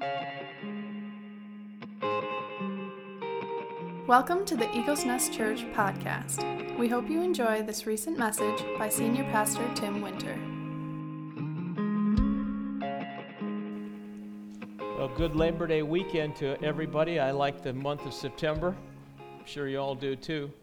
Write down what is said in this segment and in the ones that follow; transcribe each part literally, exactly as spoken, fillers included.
Welcome to the Eagles Nest Church podcast. We hope you enjoy this recent message by Senior Pastor Tim Winter. Well, good Labor Day weekend to everybody. I like the month of September. I'm sure you all do too.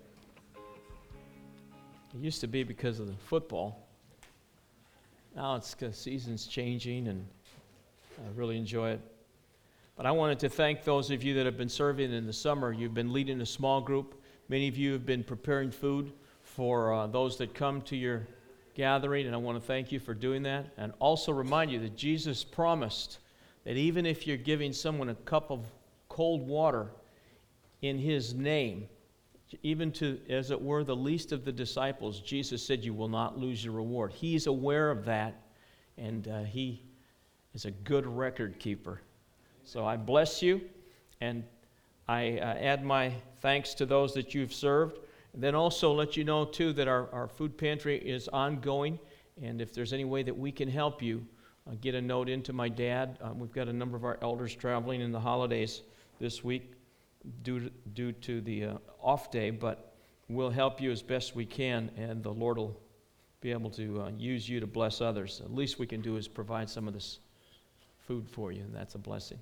It used to be because of the football. Now it's because season's changing, and I really enjoy it. But I wanted to thank those of you that have been serving in the summer. You've been leading a small group. Many of you have been preparing food for uh, those that come to your gathering, and I want to thank you for doing that. And also remind you that Jesus promised that even if you're giving someone a cup of cold water in His name, even to, as it were, the least of the disciples, Jesus said you will not lose your reward. He's aware of that, and uh, He is a good record keeper. So I bless you, and I uh, add my thanks to those that you've served. And then also let you know, too, that our, our food pantry is ongoing, and if there's any way that we can help you, uh, get a note into my dad. Um, we've got a number of our elders traveling in the holidays this week due to, due to the uh, off day, but we'll help you as best we can, and the Lord will be able to uh, use you to bless others. The least we can do is provide some of this food for you, and that's a blessing.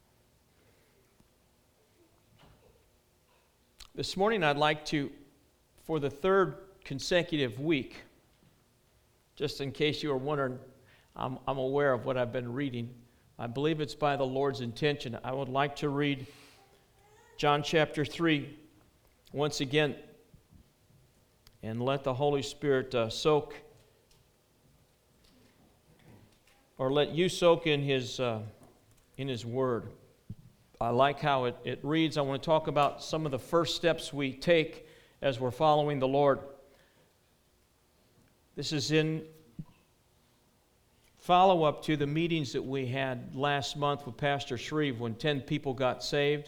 This morning I'd like to, for the third consecutive week, just in case you were wondering, I'm, I'm aware of what I've been reading. I believe it's by the Lord's intention. I would like to read John chapter three once again, and let the Holy Spirit uh, soak, or let you soak in His, uh, in His Word. I like how it, it reads. I want to talk about some of the first steps we take as we're following the Lord. This is in follow-up to the meetings that we had last month with Pastor Shreve when ten people got saved.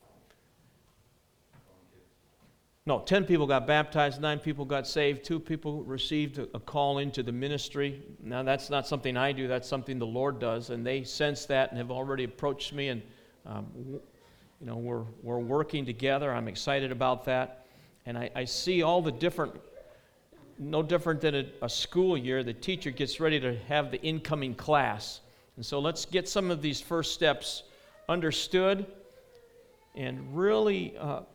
No, ten people got baptized, nine people got saved, two people received a, a call into the ministry. Now, that's not something I do, that's something the Lord does, and they sense that and have already approached me, and Um, you know, we're we're working together. I'm excited about that, and I, I see all the different, no different than a, a school year. The teacher gets ready to have the incoming class, and so let's get some of these first steps understood, and really uh,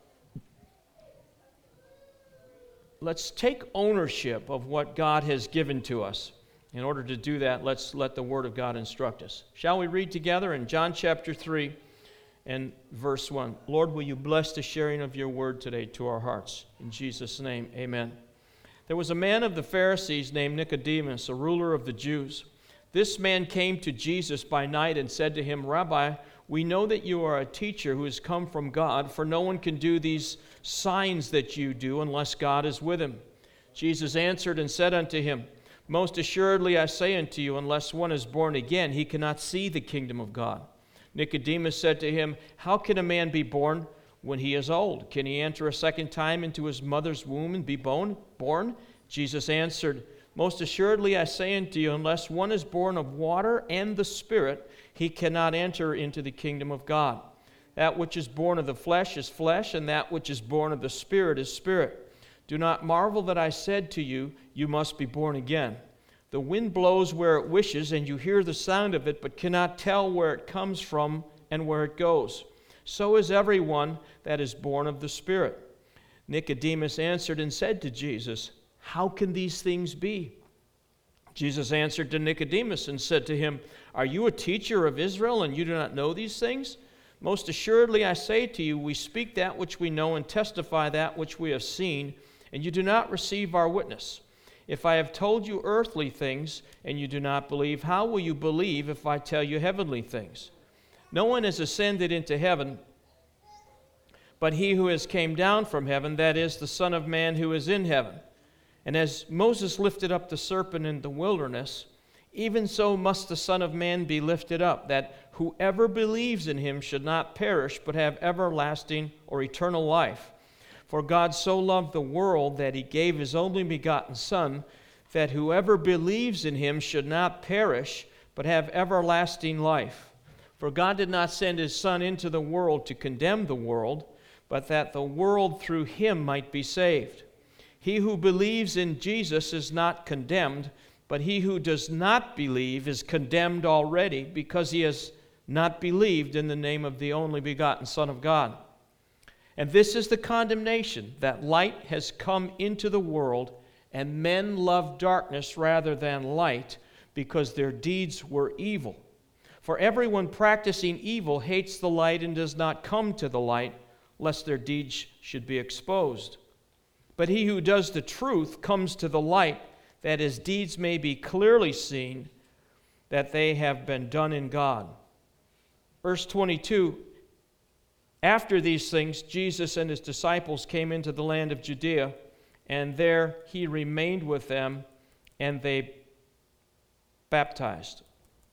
let's take ownership of what God has given to us. In order to do that, let's let the Word of God instruct us. Shall we read together in John chapter three? And verse one. Lord, will you bless the sharing of your word today to our hearts? In Jesus' name, amen. There was a man of the Pharisees named Nicodemus, a ruler of the Jews. This man came to Jesus by night and said to him, Rabbi, we know that you are a teacher who has come from God, for no one can do these signs that you do unless God is with him. Jesus answered and said unto him, Most assuredly I say unto you, unless one is born again, he cannot see the kingdom of God. Nicodemus said to him, How can a man be born when he is old? Can he enter a second time into his mother's womb and be born? Born? Jesus answered, Most assuredly I say unto you, unless one is born of water and the Spirit, he cannot enter into the kingdom of God. That which is born of the flesh is flesh, and that which is born of the Spirit is spirit. Do not marvel that I said to you, You must be born again. The wind blows where it wishes, and you hear the sound of it, but cannot tell where it comes from and where it goes. So is everyone that is born of the Spirit. Nicodemus answered and said to Jesus, How can these things be? Jesus answered to Nicodemus and said to him, Are you a teacher of Israel, and you do not know these things? Most assuredly I say to you, we speak that which we know and testify that which we have seen, and you do not receive our witness. If I have told you earthly things, and you do not believe, how will you believe if I tell you heavenly things? No one has ascended into heaven, but he who has came down from heaven, that is, the Son of Man who is in heaven. And as Moses lifted up the serpent in the wilderness, even so must the Son of Man be lifted up, that whoever believes in him should not perish, but have everlasting or eternal life. For God so loved the world that he gave his only begotten Son, that whoever believes in him should not perish, but have everlasting life. For God did not send his Son into the world to condemn the world, but that the world through him might be saved. He who believes in Jesus is not condemned, but he who does not believe is condemned already, because he has not believed in the name of the only begotten Son of God. And this is the condemnation, that light has come into the world, and men love darkness rather than light, because their deeds were evil. For everyone practicing evil hates the light and does not come to the light, lest their deeds should be exposed. But he who does the truth comes to the light, that his deeds may be clearly seen, that they have been done in God. Verse twenty-two, after these things, Jesus and his disciples came into the land of Judea, and there he remained with them, and they baptized.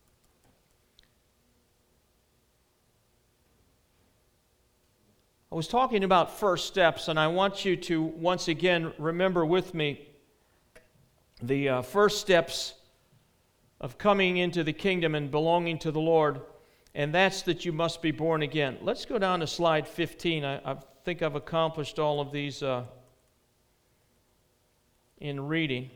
I was talking about first steps, and I want you to once again remember with me the uh, first steps of coming into the kingdom and belonging to the Lord, and that's that you must be born again. Let's go down to slide fifteen. I, I think I've accomplished all of these uh, in reading.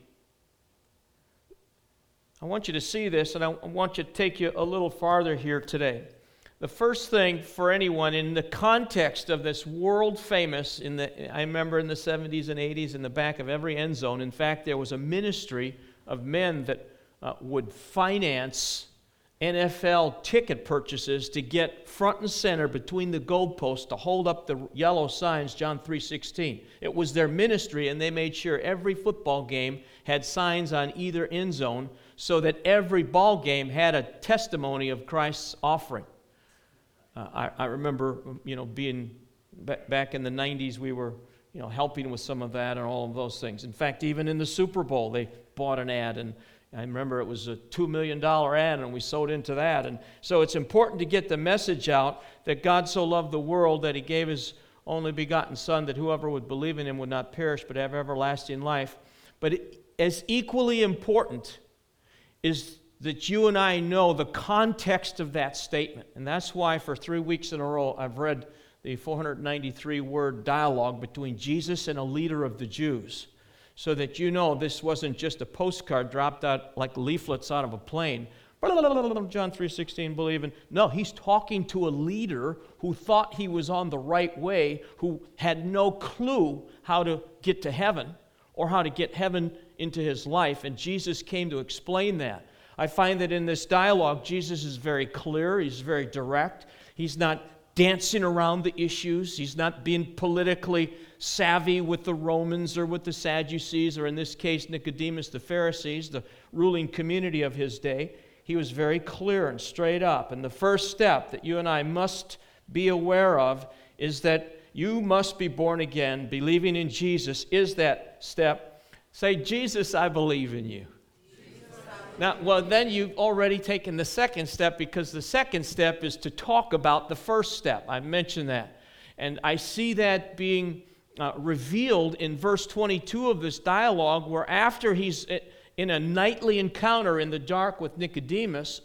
I want you to see this, and I want you to take you a little farther here today. The first thing for anyone in the context of this world famous, in the, I remember in the seventies and eighties, in the back of every end zone, in fact, there was a ministry of men that uh, would finance N F L ticket purchases to get front and center between the goalposts to hold up the yellow signs, John three sixteen. It was their ministry, and they made sure every football game had signs on either end zone so that every ball game had a testimony of Christ's offering. Uh, I, I remember, you know, being back, back in the nineties, we were, you know, helping with some of that and all of those things. In fact, even in the Super Bowl, they bought an ad, and I remember it was a two million dollars ad, and we sold into that. And so it's important to get the message out that God so loved the world that he gave his only begotten Son, that whoever would believe in him would not perish but have everlasting life. But it, as equally important is that you and I know the context of that statement. And that's why for three weeks in a row I've read the four hundred ninety-three word dialogue between Jesus and a leader of the Jews, so that you know this wasn't just a postcard dropped out like leaflets out of a plane. John three sixteen, believe in. No, he's talking to a leader who thought he was on the right way, who had no clue how to get to heaven or how to get heaven into his life, and Jesus came to explain that. I find that in this dialogue, Jesus is very clear, he's very direct, he's not dancing around the issues, he's not being politically savvy with the Romans or with the Sadducees, or in this case, Nicodemus, the Pharisees, the ruling community of his day. He was very clear and straight up. And the first step that you and I must be aware of is that you must be born again. Believing in Jesus is that step. Say, Jesus, I believe in you. Now, well, then you've already taken the second step, because the second step is to talk about the first step. I mentioned that. And I see that being uh, revealed in verse twenty-two of this dialogue, where after he's in a nightly encounter in the dark with Nicodemus,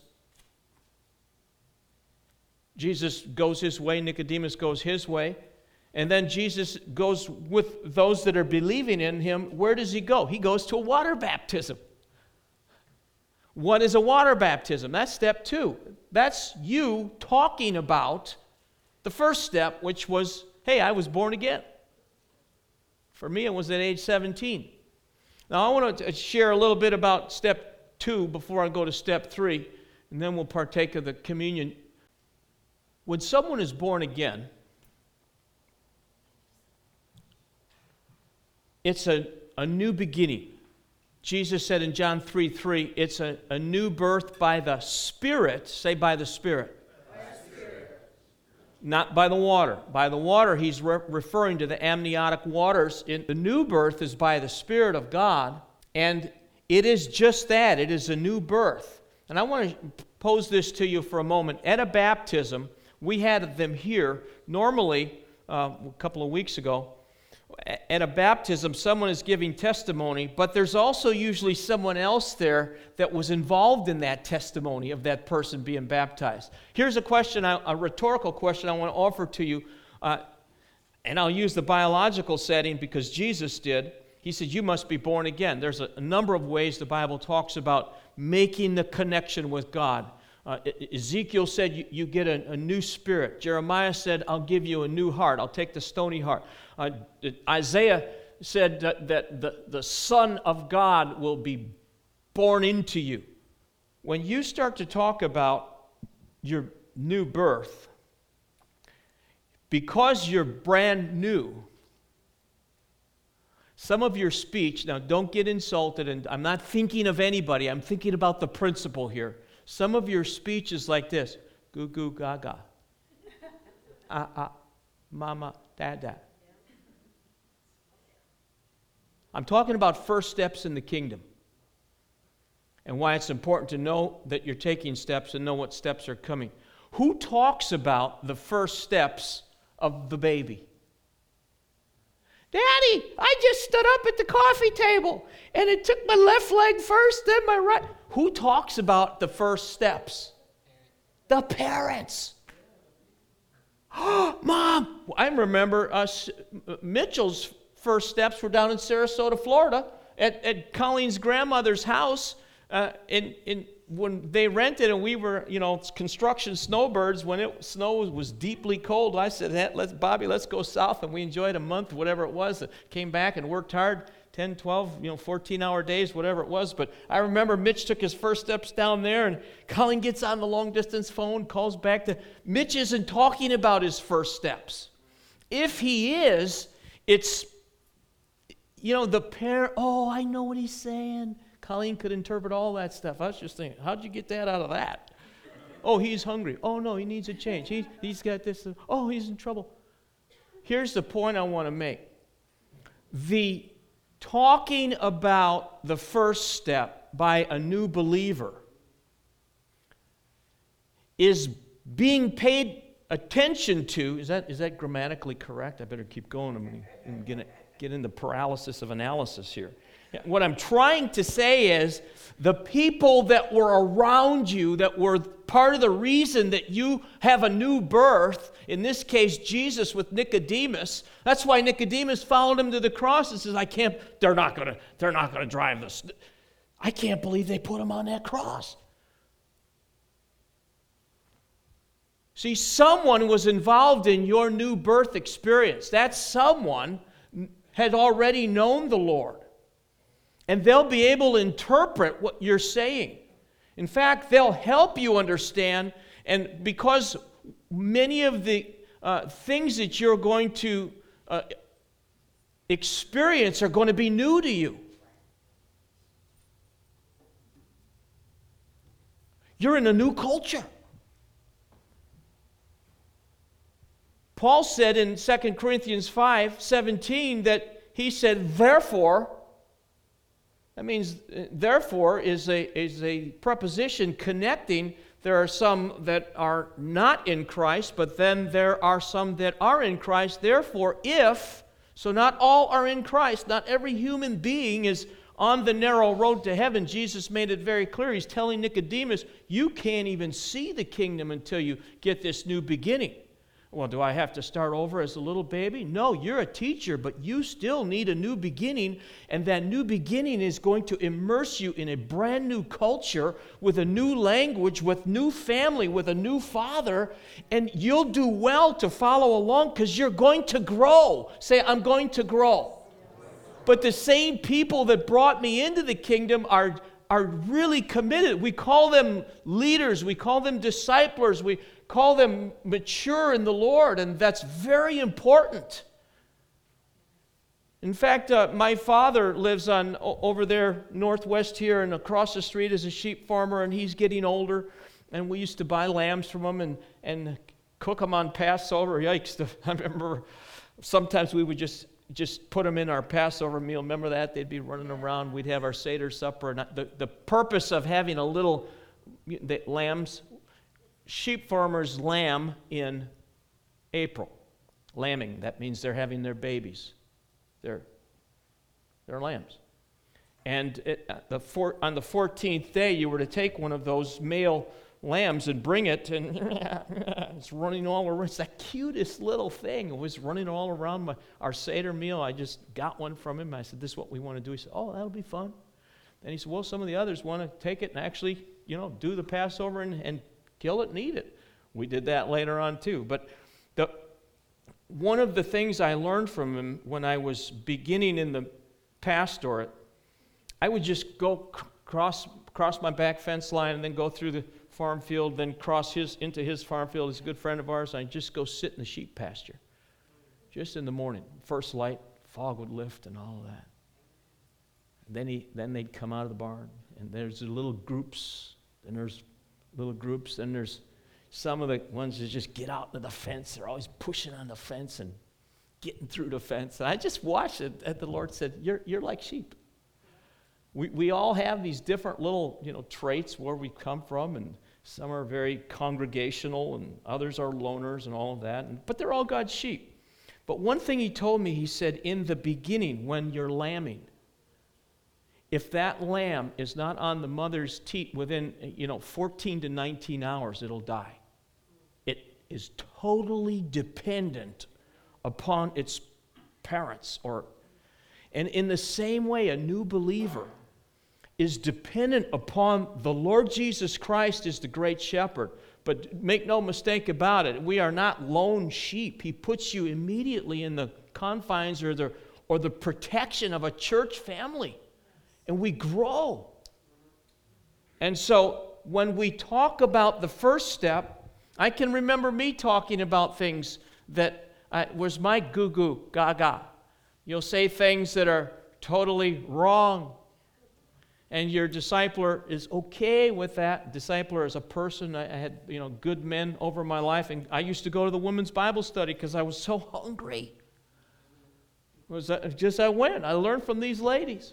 Jesus goes his way, Nicodemus goes his way, and then Jesus goes with those that are believing in him. Where does he go? He goes to a water baptism. What is a water baptism? That's step two. That's you talking about the first step, which was, hey, I was born again. For me, it was at age seventeen. Now, I want to share a little bit about step two before I go to step three, and then we'll partake of the communion. When someone is born again, it's a, a new beginning. Jesus said in John three three, it's a, a new birth by the Spirit. Say, by the Spirit. By the Spirit. Not by the water. By the water, he's re- referring to the amniotic waters. In, the new birth is by the Spirit of God, and it is just that. It is a new birth. And I want to pose this to you for a moment. At a baptism, we had them here. Normally, uh, a couple of weeks ago, at a baptism, someone is giving testimony, but there's also usually someone else there that was involved in that testimony of that person being baptized. Here's a question, a rhetorical question I want to offer to you, uh, and I'll use the biological setting because Jesus did. He said, you must be born again. There's a, a number of ways the Bible talks about making the connection with God. Uh, Ezekiel said, you, you get a, a new spirit. Jeremiah said, I'll give you a new heart. I'll take the stony heart. Uh, Isaiah said that, that the, the Son of God will be born into you. When you start to talk about your new birth, because you're brand new, some of your speech, now don't get insulted, and I'm not thinking of anybody, I'm thinking about the principle here. Some of your speech is like this, goo goo gaga, ah ah, mama, dada. I'm talking about first steps in the kingdom and why it's important to know that you're taking steps and know what steps are coming. Who talks about the first steps of the baby? Daddy, I just stood up at the coffee table and it took my left leg first, then my right. Who talks about the first steps? The parents. Mom, I remember us, Mitchell's first steps were down in Sarasota, Florida, at, at Colleen's grandmother's house. Uh, in, in, when they rented and we were, you know, construction snowbirds, when it snow was deeply cold, I said, hey, let's, Bobby, let's go south. And we enjoyed a month, whatever it was. Came back and worked hard, ten, twelve, you know, fourteen-hour days, whatever it was. But I remember Mitch took his first steps down there, and Colleen gets on the long-distance phone, calls back to, Mitch isn't talking about his first steps. If he is, it's, you know, the parent, oh, I know what he's saying. Colleen could interpret all that stuff. I was just thinking, how'd you get that out of that? Oh, he's hungry. Oh, no, he needs a change. He, he's got this. Oh, he's in trouble. Here's the point I want to make. The talking about the first step by a new believer is being paid attention to. Is that is that grammatically correct? I better keep going. I'm going to get into paralysis of analysis here. What I'm trying to say is the people that were around you that were part of the reason that you have a new birth, in this case Jesus with Nicodemus, that's why Nicodemus followed him to the cross and says, I can't, they're not going to, they're not going to drive this. I can't believe they put him on that cross. See, someone was involved in your new birth experience. That someone had already known the Lord. And they'll be able to interpret what you're saying. In fact, they'll help you understand, and because many of the uh, things that you're going to uh, experience are going to be new to you. You're in a new culture. Paul said in Second Corinthians five seventeen that he said, therefore, that means, therefore, is a, is a preposition connecting. There are some that are not in Christ, but then there are some that are in Christ. Therefore, if, so not all are in Christ, not every human being is on the narrow road to heaven. Jesus made it very clear. He's telling Nicodemus, you can't even see the kingdom until you get this new beginning. Well, do I have to start over as a little baby? No, you're a teacher, but you still need a new beginning, and that new beginning is going to immerse you in a brand new culture with a new language, with new family, with a new father, and you'll do well to follow along because you're going to grow. Say, I'm going to grow. But the same people that brought me into the kingdom are, are really committed. We call them leaders. We call them disciplers. We call them mature in the Lord, and that's very important. In fact, uh, my father lives on o- over there northwest here, and across the street is a sheep farmer, and he's getting older, and we used to buy lambs from him and, and cook them on Passover. Yikes, I remember sometimes we would just, just put them in our Passover meal. Remember that? They'd be running around. We'd have our Seder supper. And the, the purpose of having a little the lambs, sheep farmers lamb in April. Lambing, that means they're having their babies. They're, they're lambs. And it, the four, on the fourteenth day, you were to take one of those male lambs and bring it, and it's running all around. It's the cutest little thing. It was running all around my, our Seder meal. I just got one from him. I said, this is what we want to do. He said, oh, that'll be fun. Then he said, well, some of the others want to take it and actually, you know, do the Passover and, and kill it and eat it. We did that later on too. But the one of the things I learned from him when I was beginning in the pastorate, I would just go c- cross cross my back fence line and then go through the farm field, then cross his into his farm field. He's a good friend of ours. And I'd just go sit in the sheep pasture, just in the morning. First light, fog would lift and all of that. Then he then they'd come out of the barn, and there's the little groups, and there's little groups, and there's some of the ones that just get out to the fence. They're always pushing on the fence and getting through the fence. And I just watched it, and the Lord said, "You're you're like sheep." We we all have these different little, you know, traits where we come from, and some are very congregational, and others are loners and all of that. And, but they're all God's sheep. But one thing he told me, he said, in the beginning, when you're lambing, if that lamb is not on the mother's teat within, you know, fourteen to nineteen hours, it'll die. It is totally dependent upon its parents. Or, and in the same way, a new believer is dependent upon the Lord Jesus Christ as the great shepherd. But make no mistake about it, we are not lone sheep. He puts you immediately in the confines or the, or the protection of a church family. And we grow. And so when we talk about the first step, I can remember me talking about things that I, was my goo-goo, gaga. You'll say things that are totally wrong. And your discipler is okay with that. Discipler is a person. I, I had, you know, good men over my life. And I used to go to the women's Bible study because I was so hungry. It was just I went. I learned from these ladies.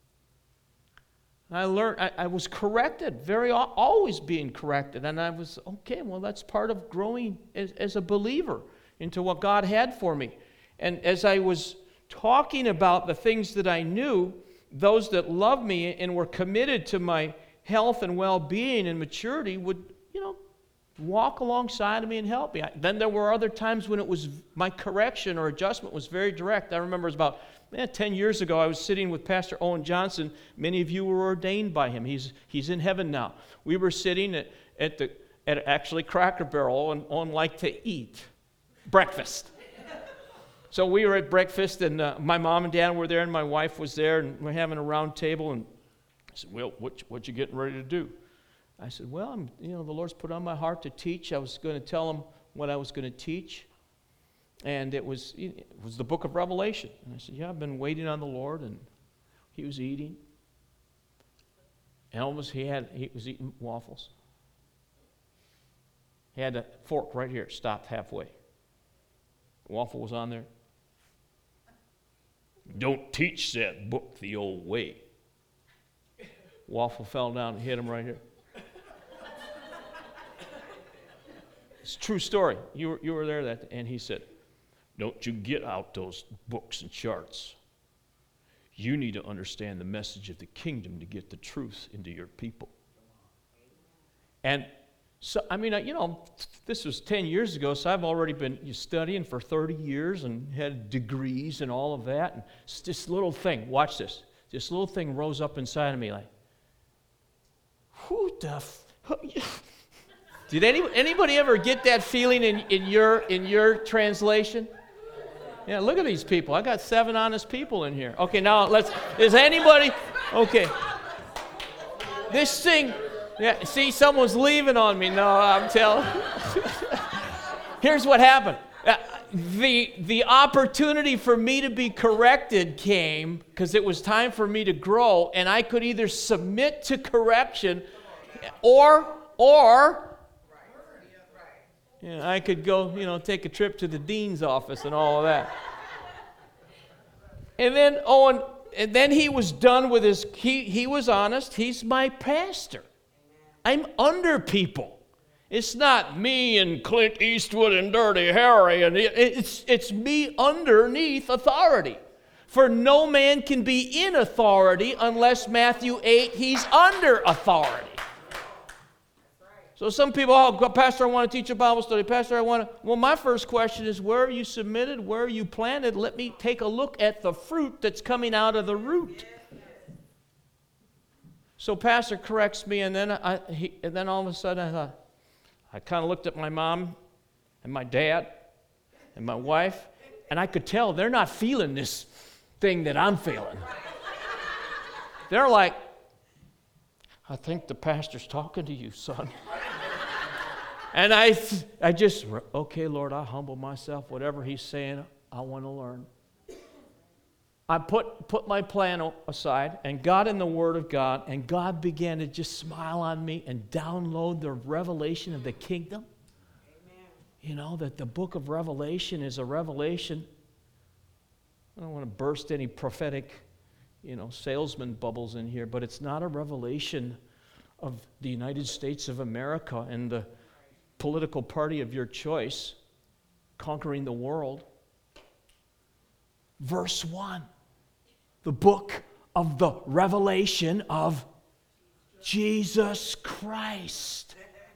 I learned, I, I was corrected, very always being corrected, and I was, okay, well, that's part of growing as, as a believer into what God had for me. And as I was talking about the things that I knew, those that loved me and were committed to my health and well-being and maturity would, you know, walk alongside of me and help me. I, then there were other times when it was, my correction or adjustment was very direct. I remember it was about Eh, ten years ago, I was sitting with Pastor Owen Johnson. Many of you were ordained by him. He's he's in heaven now. We were sitting at, at the at actually Cracker Barrel, and Owen liked to eat breakfast. So we were at breakfast, and uh, my mom and dad were there, and my wife was there, and we're having a round table. And I said, "Well, what what you getting ready to do?" I said, "Well, I'm you know the Lord's put on my heart to teach. I was going to tell him what I was going to teach." And it was it was the book of Revelation. And I said, yeah, I've been waiting on the Lord. And he was eating. Elvis, he had he was eating waffles. He had a fork right here, stopped halfway. The waffle was on there. Don't teach that book the old way. Waffle fell down and hit him right here. It's a true story. You were, you were there that, and he said, don't you get out those books and charts. You need to understand the message of the kingdom to get the truth into your people. And so, I mean, you know, this was ten years ago, so I've already been studying for thirty years and had degrees and all of that. And this little thing, watch this, this little thing rose up inside of me like, who the f- Did any, anybody ever get that feeling in, in your in your translation? Yeah, look at these people. I got seven honest people in here. Okay, now let's, is anybody, okay. This thing, yeah, see, someone's leaving on me. No, I'm telling. Here's what happened. Uh, the, the opportunity for me to be corrected came because it was time for me to grow, and I could either submit to correction or, or, you know, I could go, you know, take a trip to the dean's office and all of that. And then Owen, and then he was done with his, he, he was honest. He's my pastor. I'm under people. It's not me and Clint Eastwood and Dirty Harry. And it, it's, it's me underneath authority. For no man can be in authority unless Matthew eight, he's under authority. So some people, oh, Pastor, I want to teach a Bible study. Pastor, I want to... Well, my first question is, where are you submitted? Where are you planted? Let me take a look at the fruit that's coming out of the root. So Pastor corrects me, and then I, he, and then all of a sudden I thought, I kind of looked at my mom and my dad and my wife, and I could tell they're not feeling this thing that I'm feeling. They're like, I think the pastor's talking to you, son. And I, I just, okay, Lord, I humble myself. Whatever he's saying, I want to learn. I put, put my plan aside and got in the Word of God, and God began to just smile on me and download the revelation of the kingdom. Amen. You know, that the book of Revelation is a revelation. I don't want to burst any prophetic, you know, salesman bubbles in here, but it's not a revelation of the United States of America and the political party of your choice conquering the world. Verse one, the book of the revelation of Jesus Christ.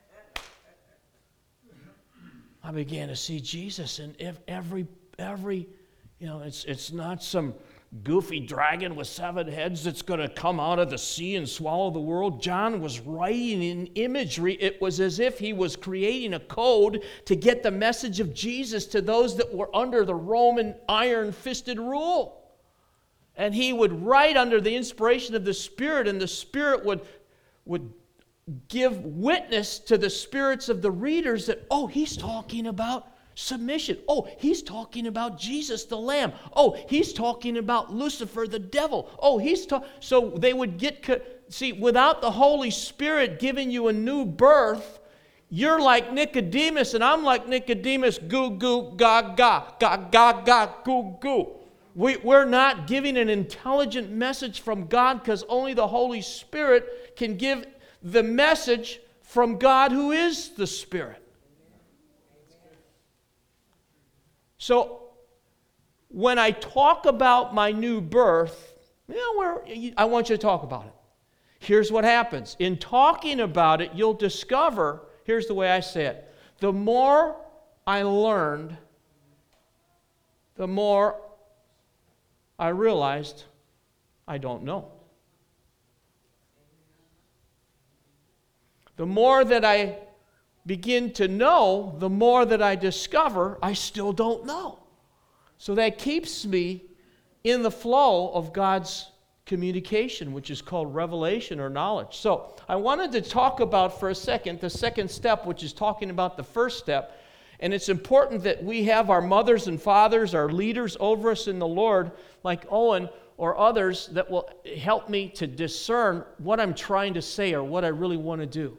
I began to see Jesus, and if every every you know, it's it's not some goofy dragon with seven heads that's going to come out of the sea and swallow the world. John was writing in imagery. It was as if he was creating a code to get the message of Jesus to those that were under the Roman iron-fisted rule. And he would write under the inspiration of the Spirit, and the Spirit would, would give witness to the spirits of the readers that, oh, he's talking about submission. Oh, he's talking about Jesus the Lamb. Oh, he's talking about Lucifer the devil. Oh, he's talking... So they would get... Co- See, without the Holy Spirit giving you a new birth, you're like Nicodemus, and I'm like Nicodemus, goo, goo, ga, ga, ga, ga, ga, goo, goo. We, we're not giving an intelligent message from God because only the Holy Spirit can give the message from God who is the Spirit. So when I talk about my new birth, you know, where I want you to talk about it. Here's what happens. In talking about it, you'll discover, here's the way I say it, the more I learned, the more I realized I don't know. The more that I begin to know, the more that I discover I still don't know. So that keeps me in the flow of God's communication, which is called revelation or knowledge. So I wanted to talk about for a second the second step, which is talking about the first step. And it's important that we have our mothers and fathers, our leaders over us in the Lord, like Owen or others, that will help me to discern what I'm trying to say or what I really want to do.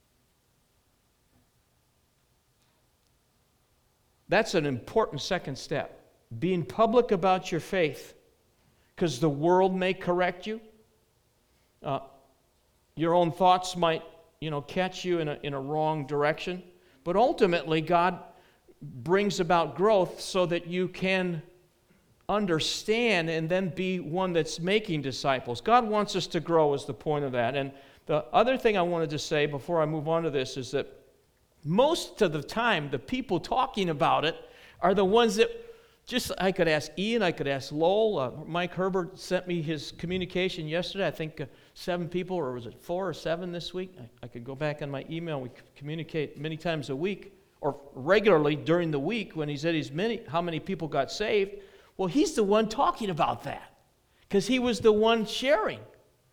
That's an important second step. Being public about your faith, because the world may correct you. Uh, your own thoughts might, you know, catch you in a, in a wrong direction. But ultimately, God brings about growth so that you can understand and then be one that's making disciples. God wants us to grow is the point of that. And the other thing I wanted to say before I move on to this is that most of the time, the people talking about it are the ones that, just, I could ask Ian, I could ask Lowell. Uh, Mike Herbert sent me his communication yesterday. I think uh, seven people, or was it four or seven this week? I, I could go back on my email. We communicate many times a week, or regularly during the week when he said he's many, how many people got saved. Well, he's the one talking about that because he was the one sharing.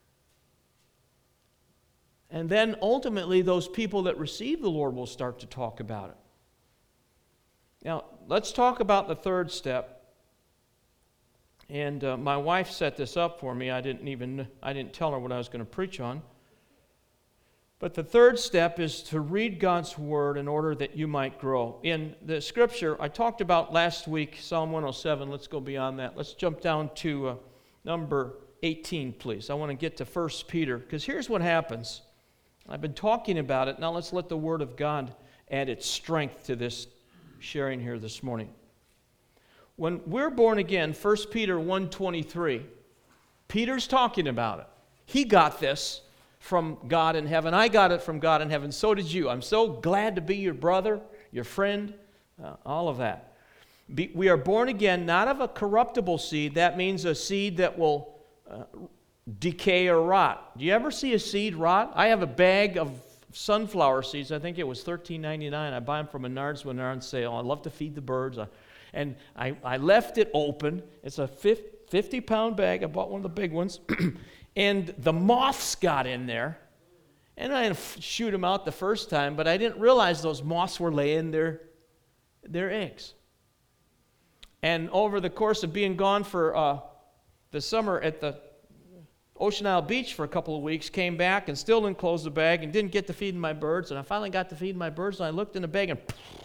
And then ultimately, those people that receive the Lord will start to talk about it. Now, let's talk about the third step. And uh, my wife set this up for me. I didn't even, I didn't tell her what I was going to preach on. But the third step is to read God's Word in order that you might grow. In the Scripture, I talked about last week, Psalm one oh seven. Let's go beyond that. Let's jump down to uh, number eighteen, please. I want to get to First Peter, because here's what happens. I've been talking about it. Now let's let the Word of God add its strength to this sharing here this morning. when we're born again, First Peter one twenty-three, Peter's talking about it. He got this from God in heaven. I got it from God in heaven. So did you. I'm so glad to be your brother, your friend, uh, all of that. Be, we are born again, not of a corruptible seed. That means a seed that will uh, decay or rot. Do you ever see a seed rot? I have a bag of sunflower seeds. I think it was thirteen ninety-nine. I buy them from Menards when they're on sale. I love to feed the birds. And I, I left it open. It's a fifty-pound bag. I bought one of the big ones. And the moths got in there. And I didn't shoot them out the first time, but I didn't realize those moths were laying their, their eggs. And over the course of being gone for uh, the summer at the Ocean Isle Beach for a couple of weeks, came back and still didn't close the bag and didn't get to feeding my birds. And I finally got to feeding my birds, and I looked in the bag, and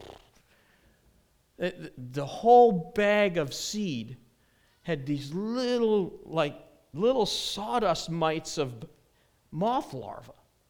it, the whole bag of seed had these little, like, little sawdust mites of moth larvae.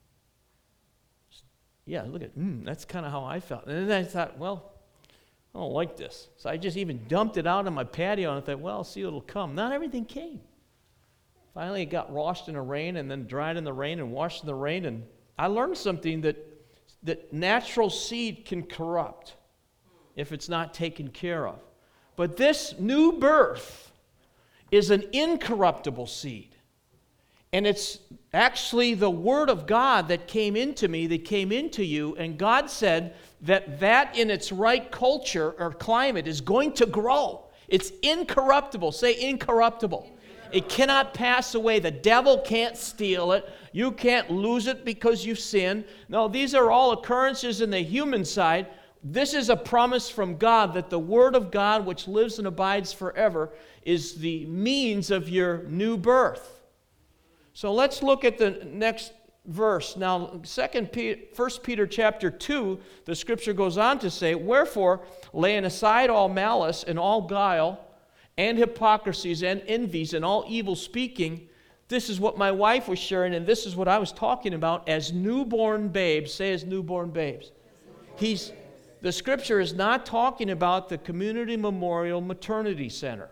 Yeah, look at, mm, that's kind of how I felt. And then I thought, well, I don't like this. So I just even dumped it out on my patio, and I thought, well, I'll see what'll come. Not everything came. Finally, it got washed in the rain and then dried in the rain and washed in the rain. And I learned something that, that natural seed can corrupt if it's not taken care of. But this new birth is an incorruptible seed. And it's actually the Word of God that came into me, that came into you, and God said that that in its right culture or climate is going to grow. It's incorruptible. Say incorruptible. It cannot pass away. The devil can't steal it. You can't lose it because you sin. No, these are all occurrences in the human side. This is a promise from God that the Word of God, which lives and abides forever, is the means of your new birth. So let's look at the next verse. Now, Second Peter, First Peter chapter two, the Scripture goes on to say, "Wherefore, laying aside all malice and all guile, and hypocrisies and envies and all evil speaking," this is what my wife was sharing, and this is what I was talking about as newborn babes. Say as newborn babes. He's, the Scripture is not talking about the Community Memorial Maternity Center.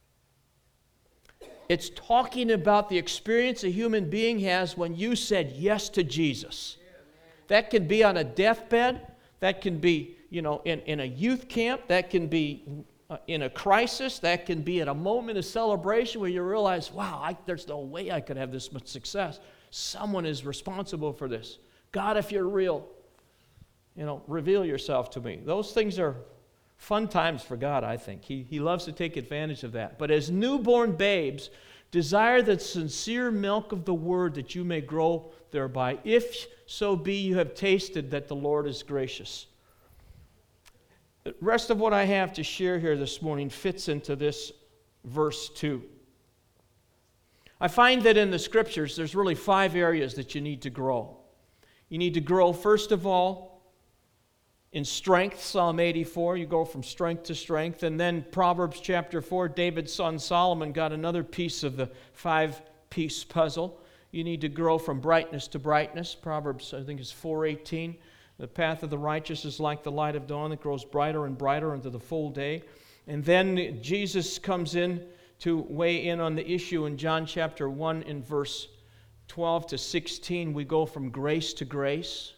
It's talking about the experience a human being has when you said yes to Jesus. That can be on a deathbed. That can be, you know, in, in a youth camp. That can be uh, in a crisis. That can be at a moment of celebration where you realize, wow, I, there's no way I could have this much success. Someone is responsible for this. God, if you're real, you know, reveal yourself to me. Those things are fun times for God, I think. He, he loves to take advantage of that. But as newborn babes, desire the sincere milk of the Word that you may grow thereby, if so be you have tasted that the Lord is gracious. The rest of what I have to share here this morning fits into this verse two. I find that in the Scriptures, there's really five areas that you need to grow. You need to grow, first of all, in strength, Psalm eighty-four, you go from strength to strength. And then Proverbs chapter four, David's son Solomon got another piece of the five-piece puzzle. You need to grow from brightness to brightness. Proverbs, I think, is four eighteen. The path of the righteous is like the light of dawn that grows brighter and brighter into the full day. And then Jesus comes in to weigh in on the issue in John chapter one in verse twelve to sixteen. We go from grace to grace.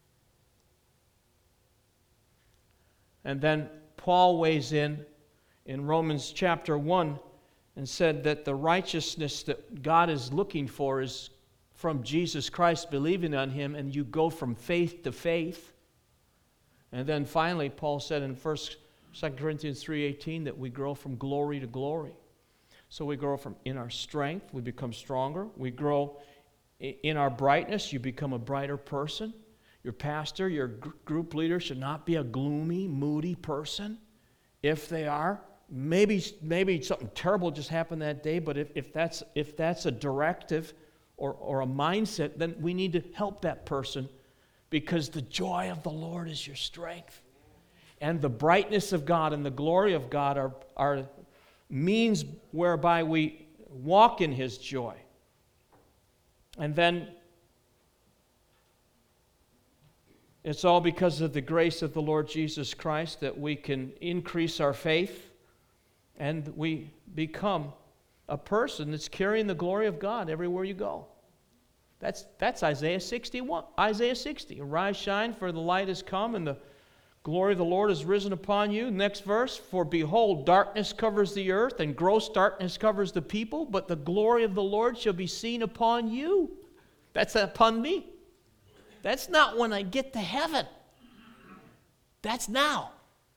And then Paul weighs in in Romans chapter one and said that the righteousness that God is looking for is from Jesus Christ, believing on Him, and you go from faith to faith. And then finally, Paul said in First, Second Corinthians three eighteen that we grow from glory to glory. So we grow from in our strength, we become stronger. We grow in our brightness, you become a brighter person. Your pastor, your group leader should not be a gloomy, moody person. If they are, maybe maybe something terrible just happened that day, but if, if that's if that's a directive or, or a mindset, then we need to help that person, because the joy of the Lord is your strength. And the brightness of God and the glory of God are, are means whereby we walk in His joy. And then it's all because of the grace of the Lord Jesus Christ that we can increase our faith. and we become a person that's carrying the glory of God everywhere you go. That's, that's Isaiah sixty-one. Isaiah sixty. Arise, shine, for the light has come, and the glory of the Lord is risen upon you. Next verse. For behold, darkness covers the earth, and gross darkness covers the people, but the glory of the Lord shall be seen upon you. That's upon me. That's not when I get to heaven. That's now.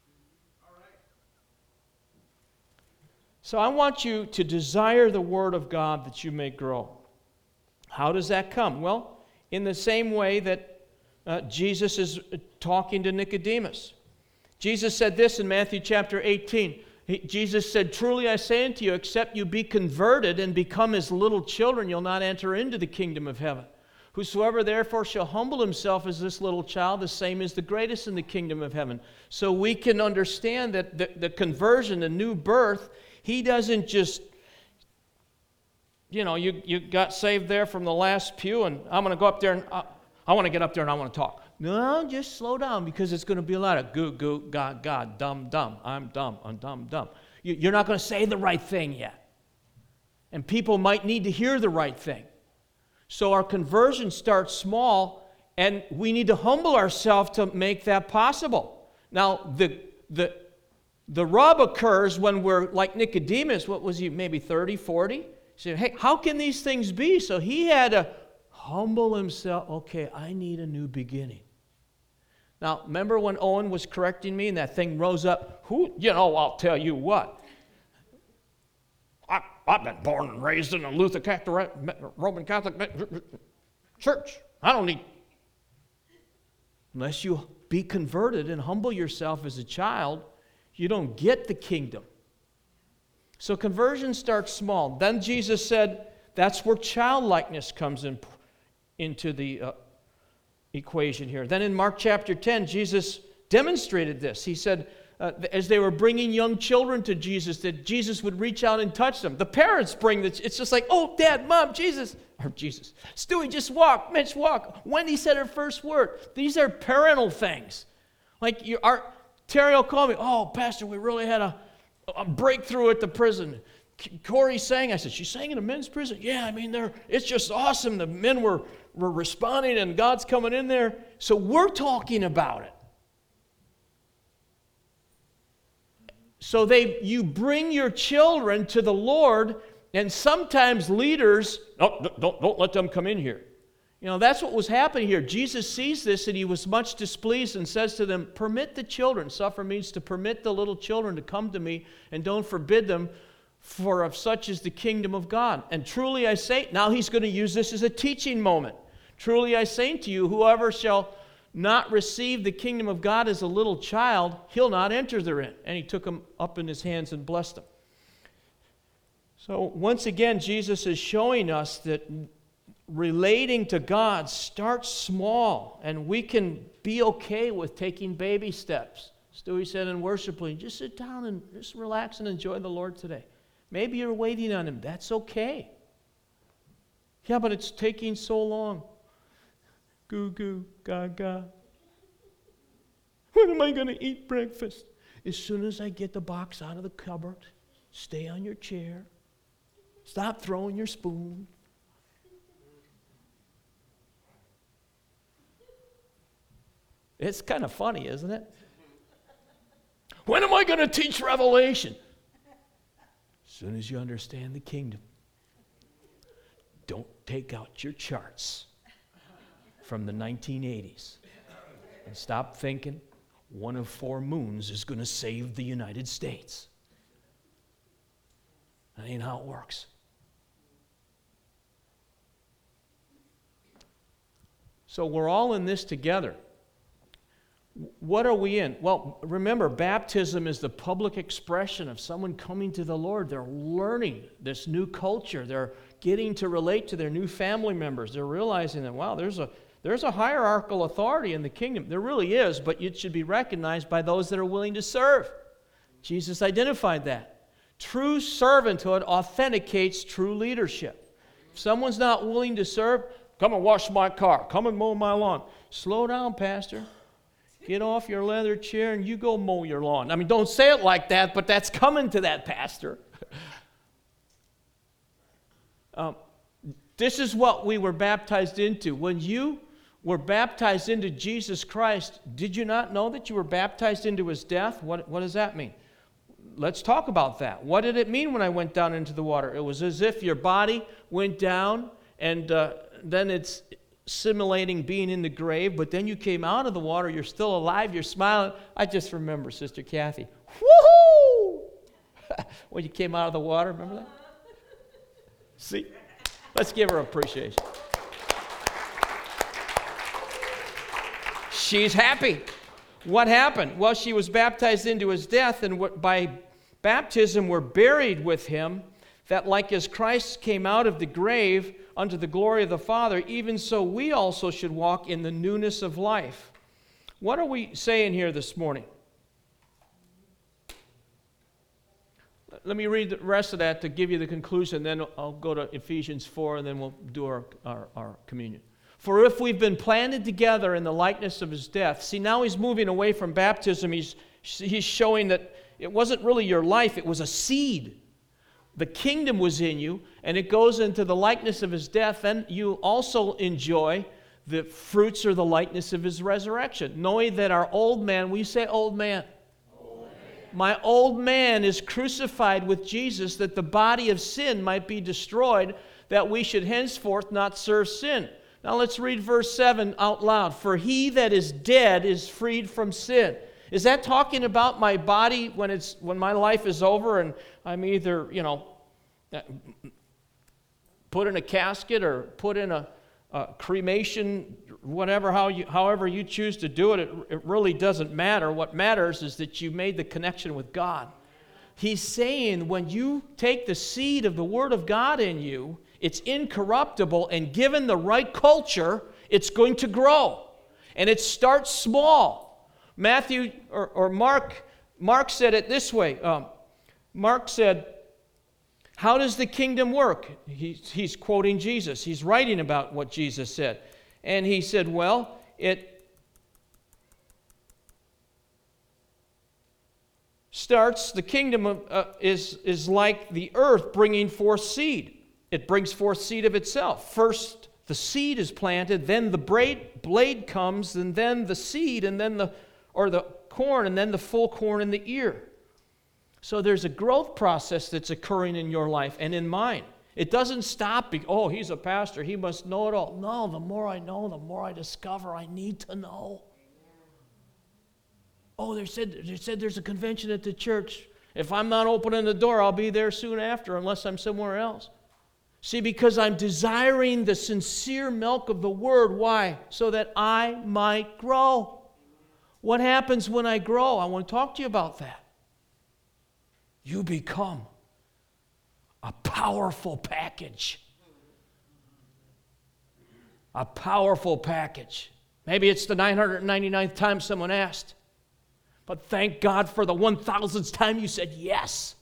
So I want you to desire the Word of God that you may grow. How does that come? Well, in the same way that uh, Jesus is talking to Nicodemus. Jesus said this in Matthew chapter eighteen. He, Jesus said, truly I say unto you, except you be converted and become as little children, you'll not enter into the kingdom of heaven. Whosoever therefore shall humble himself as this little child, the same is the greatest in the kingdom of heaven. So we can understand that the, the conversion, the new birth, he doesn't just, you know, you, you got saved there from the last pew, and I'm going to go up there, and I, I want to get up there and I want to talk. No, just slow down, because it's going to be a lot of goo, goo, God, God, dumb, dumb, I'm dumb, I'm dumb, dumb. You, you're not going to say the right thing yet. And people might need to hear the right thing. So our conversion starts small, and we need to humble ourselves to make that possible. Now, the, the, the rub occurs when we're like Nicodemus. What was he, maybe thirty, forty? He said, hey, how can these things be? So he had to humble himself. Okay, I need a new beginning. Now, remember when Owen was correcting me and that thing rose up? Who, you know, I'll tell you what. I, I've been born and raised in a Lutheran Catholic, Roman Catholic church. I don't need... Unless you be converted and humble yourself as a child, you don't get the kingdom. So conversion starts small. Then Jesus said that's where childlikeness comes in, into the uh, equation here. Then in Mark chapter ten, Jesus demonstrated this. He said, uh, as they were bringing young children to Jesus, that Jesus would reach out and touch them. The parents bring the, it's just like, oh, Dad, Mom, Jesus, or Jesus, Stewie, just walk, Mitch, walk. Wendy said her first word. These are parental things. Like you are, Terry will call me, oh, Pastor, we really had a, a breakthrough at the prison. Corey sang. I said, she sang in a men's prison? Yeah, I mean, they're, it's just awesome. The men were, were responding, and God's coming in there. So we're talking about it. So they, you bring your children to the Lord, and sometimes leaders, no, don't, don't let them come in here. You know, that's what was happening here. Jesus sees this, and he was much displeased and says to them, permit the children. Suffer means to permit the little children to come to me, and don't forbid them, for of such is the kingdom of God. And truly I say, now he's going to use this as a teaching moment. Truly I say to you, whoever shall not receive the kingdom of God as a little child, he'll not enter therein. And he took him up in his hands and blessed him. So once again, Jesus is showing us that relating to God starts small, and we can be okay with taking baby steps. Stewie said in worship, just sit down and just relax and enjoy the Lord today. Maybe you're waiting on him. That's okay. Yeah, but it's taking so long. Goo goo, gaga. When am I going to eat breakfast? As soon as I get the box out of the cupboard, stay on your chair. Stop throwing your spoon. It's kind of funny, isn't it? When am I going to teach Revelation? As soon as you understand the kingdom. Don't take out your charts from the nineteen eighties and stop thinking one of four moons is going to save the United States. That ain't how it works. So we're all in this together. What are we in? Well, remember, baptism is the public expression of someone coming to the Lord. They're learning this new culture. They're getting to relate to their new family members. They're realizing that, wow, there's a there's a hierarchical authority in the kingdom. There really is, but it should be recognized by those that are willing to serve. Jesus identified that. True servanthood authenticates true leadership. If someone's not willing to serve, come and wash my car. Come and mow my lawn. Slow down, Pastor. Get off your leather chair and you go mow your lawn. I mean, don't say it like that, but that's coming to that pastor. um, this is what we were baptized into. When you were baptized into Jesus Christ, did you not know that you were baptized into his death? What, what does that mean? Let's talk about that. What did it mean when I went down into the water? It was as if your body went down and uh, then it's simulating being in the grave, but then you came out of the water, you're still alive, you're smiling. I just remember Sister Kathy. Woohoo! When you came out of the water, remember that? See? Let's give her appreciation. She's happy. What happened? Well, she was baptized into his death, and by baptism we're buried with him, that like as Christ came out of the grave unto the glory of the Father, even so we also should walk in the newness of life. What are we saying here this morning? Let me read the rest of that to give you the conclusion, then I'll go to Ephesians four, and then we'll do our, our, our communion. For if we've been planted together in the likeness of his death, see, now he's moving away from baptism. He's, he's showing that it wasn't really your life, it was a seed. The kingdom was in you, and it goes into the likeness of his death. Then you also enjoy the fruits or the likeness of his resurrection, knowing that our old man, will you say old man? Old man? My old man is crucified with Jesus, that the body of sin might be destroyed, that we should henceforth not serve sin. Now let's read verse seven out loud. For he that is dead is freed from sin. Is that talking about my body when it's when my life is over and I'm either, you know, put in a casket or put in a, a cremation, whatever, how you, however you choose to do it, it, it really doesn't matter. What matters is that you made the connection with God. He's saying when you take the seed of the Word of God in you, it's incorruptible, and given the right culture, it's going to grow. And it starts small. Matthew or, or Mark, Mark said it this way. Um, Mark said, how does the kingdom work? He, he's quoting Jesus. He's writing about what Jesus said. And he said, well, it starts, the kingdom of, uh, is, is like the earth bringing forth seed. It brings forth seed of itself. First, the seed is planted, then the blade, blade comes, and then the seed, and then the or the corn, and then the full corn in the ear. So there's a growth process that's occurring in your life and in mine. It doesn't stop, be, oh, he's a pastor, he must know it all. No, the more I know, the more I discover I need to know. Oh, they said, they said there's a convention at the church. If I'm not opening the door, I'll be there soon after, unless I'm somewhere else. See, because I'm desiring the sincere milk of the Word. Why? So that I might grow. What happens when I grow? I want to talk to you about that. You become a powerful package. A powerful package. Maybe it's the nine hundred ninety-ninth time someone asked. But thank God for the one thousandth time you said yes.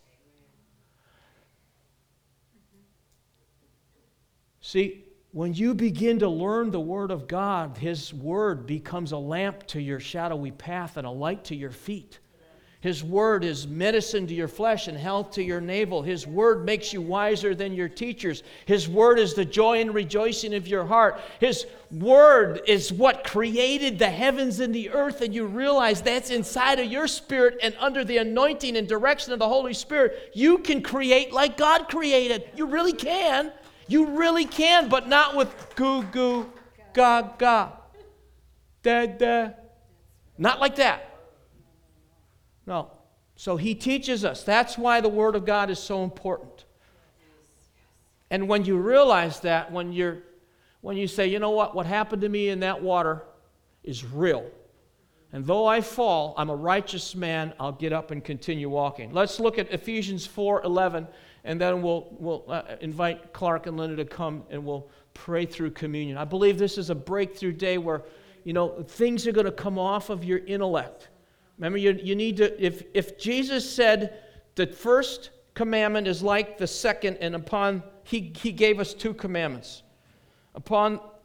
See, when you begin to learn the Word of God, His Word becomes a lamp to your shadowy path and a light to your feet. His Word is medicine to your flesh and health to your navel. His Word makes you wiser than your teachers. His Word is the joy and rejoicing of your heart. His Word is what created the heavens and the earth, and you realize that's inside of your spirit, and under the anointing and direction of the Holy Spirit, you can create like God created. You really can. You really can, but not with goo goo, ga ga, da da. Not like that. No. So He teaches us. That's why the Word of God is so important. And when you realize that, when you're, when you say, you know what, what happened to me in that water is real. And though I fall, I'm a righteous man. I'll get up and continue walking. Let's look at Ephesians four eleven. And then we'll, we'll uh, invite Clark and Linda to come and we'll pray through communion. I believe this is a breakthrough day where, you know, things are going to come off of your intellect. Remember, you, you need to, if, if Jesus said the first commandment is like the second, and upon, he, he gave us two commandments. Upon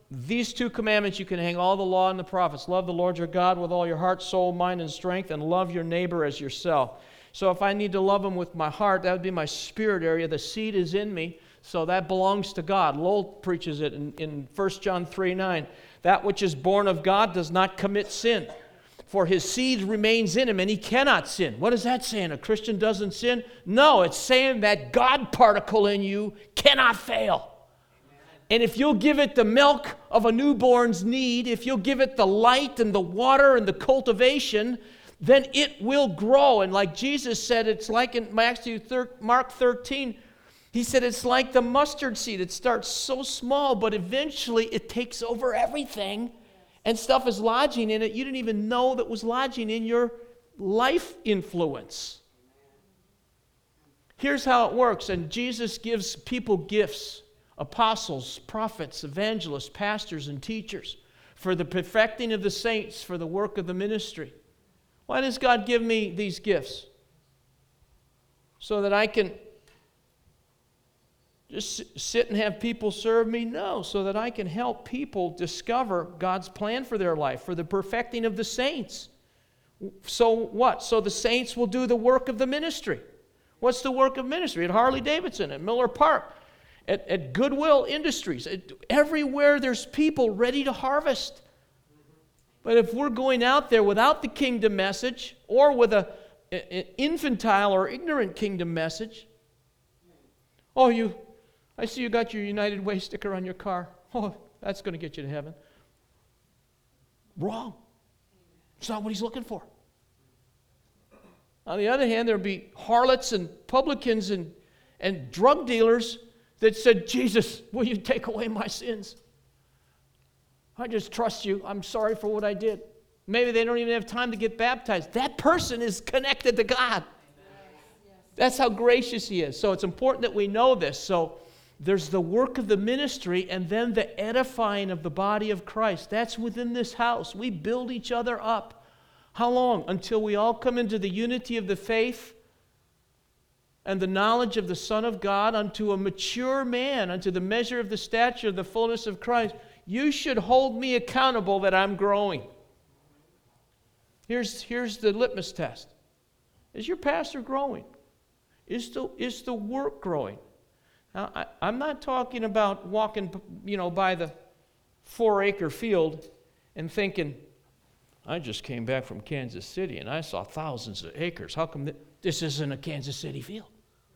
these two commandments you can hang all the law and the prophets. Love the Lord your God with all your heart, soul, mind, and strength, and love your neighbor as yourself. So if I need to love him with my heart, that would be my spirit area. The seed is in me, so that belongs to God. Lowell preaches it in, in First John three nine. That which is born of God does not commit sin, for his seed remains in him, and he cannot sin. What is that saying? A Christian doesn't sin? No, it's saying that God particle in you cannot fail. And if you'll give it the milk of a newborn's need, if you'll give it the light and the water and the cultivation, then it will grow. And like Jesus said, it's like in Matthew Mark thirteen, he said it's like the mustard seed. It starts so small, but eventually it takes over everything, and stuff is lodging in it you didn't even know that was lodging in your life influence. Here's how it works, and Jesus gives people gifts: apostles, prophets, evangelists, pastors, and teachers, for the perfecting of the saints, for the work of the ministry. Why does God give me these gifts? So that I can just sit and have people serve me? No, so that I can help people discover God's plan for their life, for the perfecting of the saints. So what? So the saints will do the work of the ministry. What's the work of ministry? At Harley Davidson, at Miller Park, at, at Goodwill Industries. At, everywhere there's people ready to harvest. But if we're going out there without the kingdom message, or with a, an infantile or ignorant kingdom message, oh, you, I see you got your United Way sticker on your car. Oh, that's going to get you to heaven. Wrong. It's not what he's looking for. On the other hand, there'll be harlots and publicans and, and drug dealers that said, Jesus, will you take away my sins? I just trust you. I'm sorry for what I did. Maybe they don't even have time to get baptized. That person is connected to God. That's how gracious he is. So it's important that we know this. So there's the work of the ministry, and then the edifying of the body of Christ. That's within this house. We build each other up. How long? Until we all come into the unity of the faith and the knowledge of the Son of God, unto a mature man, unto the measure of the stature of the fullness of Christ. You should hold me accountable that I'm growing. Here's, here's the litmus test. Is your pastor growing? Is the, is the work growing? Now, I, I'm not talking about walking, you know, by the four-acre field and thinking, I just came back from Kansas City and I saw thousands of acres. How come th- this isn't a Kansas City field?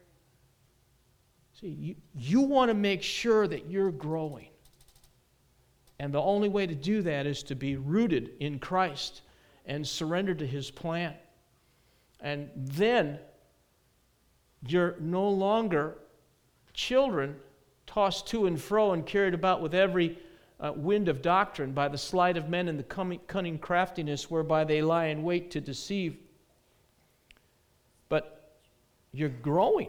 See, you, you want to make sure that you're growing. And the only way to do that is to be rooted in Christ and surrendered to his plan. And then you're no longer children tossed to and fro and carried about with every uh, wind of doctrine by the sleight of men and the cunning craftiness whereby they lie in wait to deceive. But you're growing.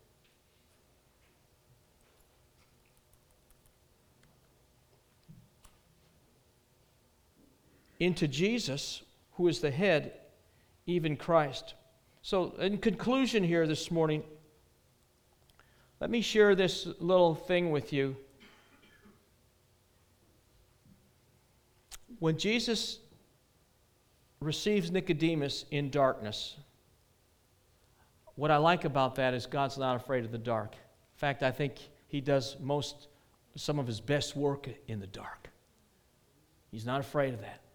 Into Jesus, who is the head, even Christ. So, in conclusion here this morning, let me share this little thing with you. When Jesus receives Nicodemus in darkness, what I like about that is God's not afraid of the dark. In fact, I think he does most, some of his best work in the dark. He's not afraid of that.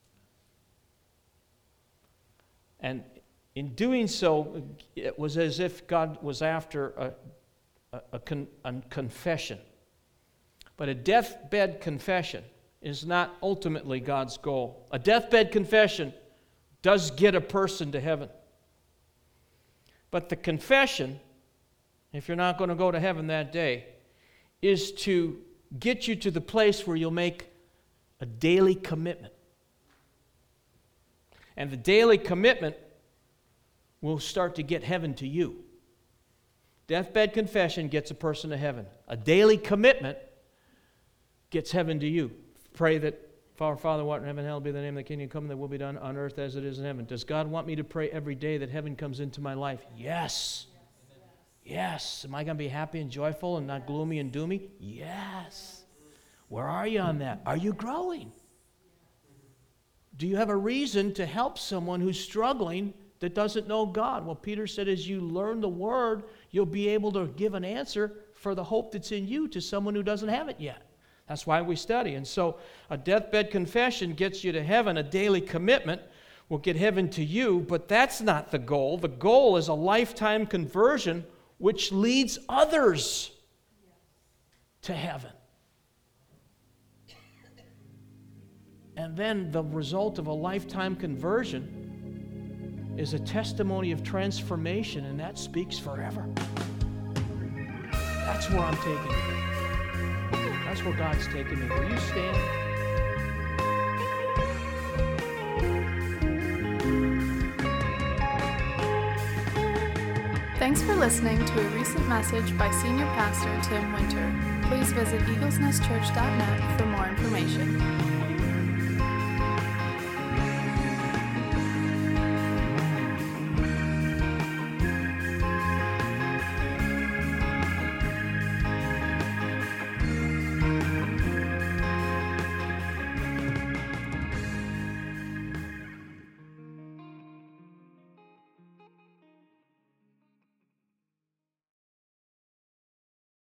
And in doing so, it was as if God was after a, a, a, con, a confession. But a deathbed confession is not ultimately God's goal. A deathbed confession does get a person to heaven. But the confession, if you're not going to go to heaven that day, is to get you to the place where you'll make a daily commitment. And the daily commitment will start to get heaven to you. Deathbed confession gets a person to heaven. A daily commitment gets heaven to you. Pray that, Our Father, who art in heaven, hallowed be thy name, thy kingdom come, thy will be done on earth as it is in heaven. Does God want me to pray every day that heaven comes into my life? Yes. Yes. Am I going to be happy and joyful and not gloomy and doomy? Yes. Where are you on that? Are you growing? Do you have a reason to help someone who's struggling that doesn't know God? Well, Peter said, as you learn the Word, you'll be able to give an answer for the hope that's in you to someone who doesn't have it yet. That's why we study. And so a deathbed confession gets you to heaven. A daily commitment will get heaven to you, but that's not the goal. The goal is a lifetime conversion which leads others to heaven. And then the result of a lifetime conversion is a testimony of transformation, and that speaks forever. That's where I'm taking you. That's where God's taking me. Will you stand? Thanks for listening to a recent message by Senior Pastor Tim Winter. Please visit eagles nest church dot net for more information.